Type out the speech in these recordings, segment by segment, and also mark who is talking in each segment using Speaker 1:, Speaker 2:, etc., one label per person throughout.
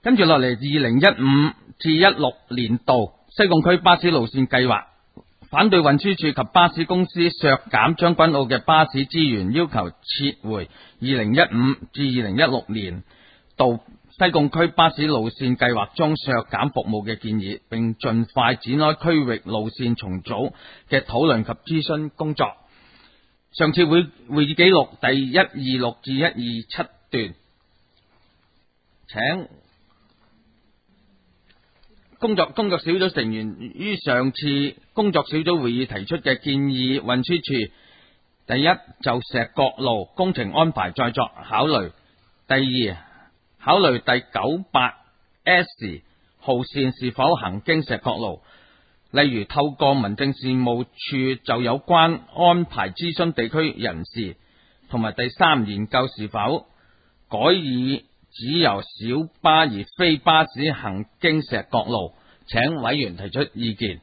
Speaker 1: 跟住落嚟，2015至16年度西貢區巴士路線計劃，反對運輸署及巴士公司削減將軍澳嘅巴士資源，要求撤回2015至2016年度西貢區巴士路線計劃中削減服務嘅建議，並盡快展開區域路線重組嘅討論及諮詢工作。上次會議記錄第126至127段，請工作小組成員於上次工作小組會議提出嘅建議，運輸署第一就石角路工程安排再作考慮，第二考慮第 98S 號線是否行經石角路，例如透過民政事務處就有關安排諮詢地區人士，同埋第三研究是否改以只由小巴而非巴士行經石角路，請委員提出意見。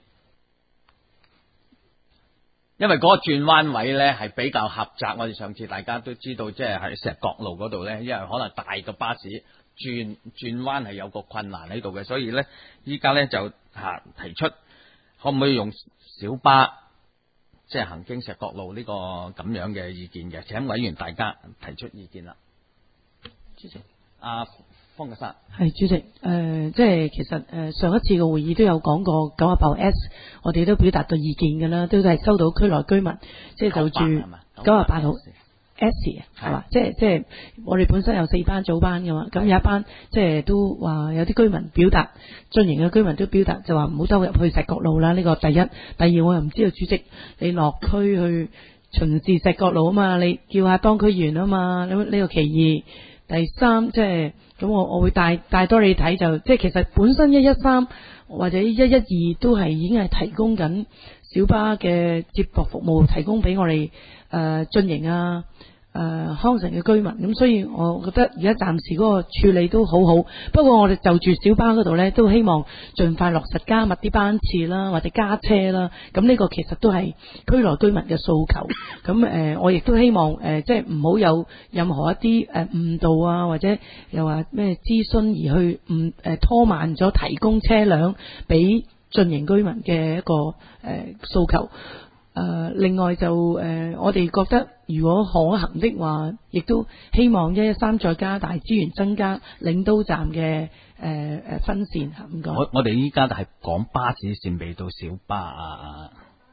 Speaker 1: 因為嗰個轉彎位呢係比較狹窄，我哋上次大家都知道，即係喺石角路嗰度呢，因為可能大嘅巴士轉彎係有個困難喺度嘅，所以呢依家呢就提出可唔可以用小巴即係行經石角路呢個咁樣嘅意見嘅，請委員大家提出意見啦。主席，方國珊
Speaker 2: 係主席，即係其實上一次嘅會議都有講過98S，我哋都表達到意見㗎啦，都係收到區內居民即係就住98號 S 係嘛，即係我哋本身有4班早班㗎嘛，咁有一班即係都話有啲居民表達，進營嘅居民都表達就話唔好兜入去石角路啦，呢個第一。第二我又唔知道主席你落區去巡視石角路啊嘛，你叫下當區員啊嘛，呢個其二。第三即係咁我會帶多你睇，就即係其實本身113或者112都係已經係提供緊小巴嘅接駁服務，提供俾我哋進營康城嘅居民，咁所以我覺得而家暫時嗰個處理都好好。不過我哋就住小巴嗰度呢，都希望盡快落實加密啲班次啦，或者加車啦。咁呢個其實都係區內居民嘅訴求。咁我亦都希望即係唔好有任何一啲誤導啊，或者又話咩諮詢而去拖慢咗提供車輛俾進營居民嘅一個訴求。另外就我哋覺得如果可行的話，亦都希望113再加大資源，增加領刀站嘅分線。唔該。
Speaker 1: 我哋依家係講巴士線，未到小巴啊。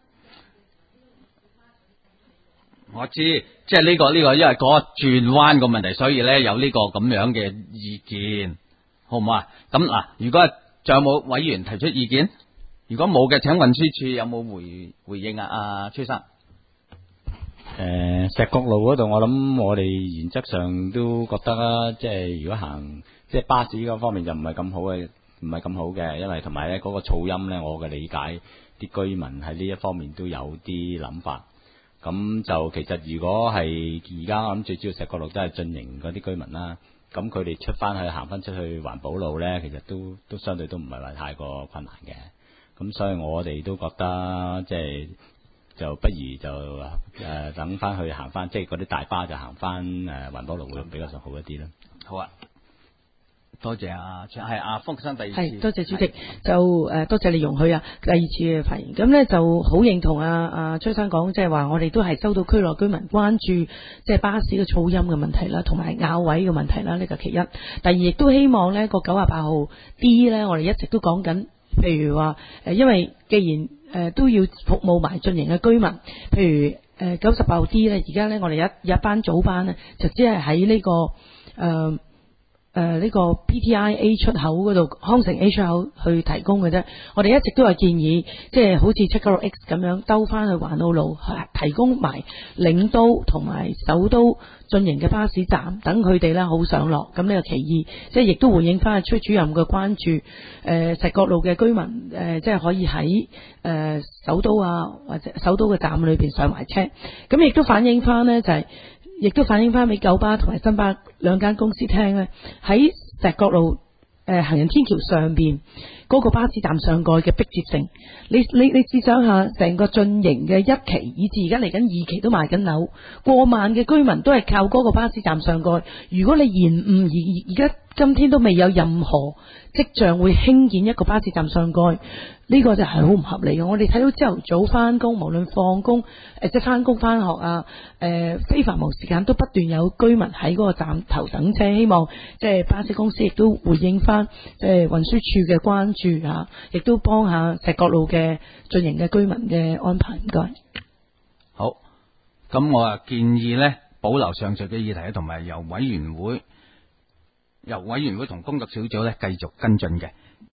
Speaker 1: 我知，即係呢個，因為嗰個轉彎個問題，所以咧有呢個咁樣嘅意見，好唔好啊？咁嗱，如果仲有冇委員提出意見？如果冇嘅，請運輸署有冇回應啊？崔生，
Speaker 3: 石角路嗰度，我諗我哋原則上都覺得啦，即係如果行即係巴士嗰方面就唔係咁好嘅，因為同埋咧嗰個噪音咧，我嘅理解啲居民喺呢一方面都有啲諗法。咁就其實如果係而家我諗最主要石角路都係進營嗰啲居民啦，咁佢哋行翻出去環保路咧，其實都相對都唔係話太過困難嘅。咁所以我哋都覺得即係就不如就等翻去行翻，即係嗰啲大巴就行翻環保路會比較上好一啲啦。
Speaker 1: 好啊，多謝係方國珊第二次。
Speaker 2: 係多謝主席，就多謝你容許第二次嘅發言。咁呢就好認同崔生講，即係話我哋都係收到區內居民關注，即係巴士嘅噪音嘅問題啦，同埋咬位嘅問題啦，呢個其一。第二亦都希望呢個98號 D 呢，我哋一直都講緊。譬如話因為既然都要服務埋進營嘅居民，譬如98號 D 咧，而家咧我哋一班早班咧，就只係喺呢個呢個 PTI A 出口嗰度，康城 A 出口去提供嘅啫。我哋一直都係建議，即係好似796X 咁樣兜翻去環澳路，提供埋領刀同埋首都進營嘅巴士站，等佢哋咧好上落。咁呢個其二，即係亦都回應翻崔主任嘅關注。石角路嘅居民即係可以喺首都或者首都嘅站裏邊上埋車。咁亦都反映翻呢，就係亦都反映翻俾九巴同埋新巴兩間公司聽咧，喺石角路行人天橋上邊嗰個巴士站上蓋嘅迫切性。你試想下，成個進營嘅一期以至而家嚟緊二期都賣緊樓，過萬嘅居民都係靠嗰個巴士站上蓋。如果你延誤而家今天都未有任何跡象會興建一個巴士站上蓋，呢個就係好唔合理嘅。我哋睇到朝頭早翻工，無論放工即係翻工翻學啊，非繁忙時間都不斷有居民喺嗰個站頭等車，希望即係巴士公司亦都回應翻即係運輸處嘅關注啊，亦都幫下石角路嘅進營嘅居民嘅安排。唔該。
Speaker 1: 好，咁我建議呢，保留上述嘅議題，同埋由委員會同工作小組呢繼續跟進嘅。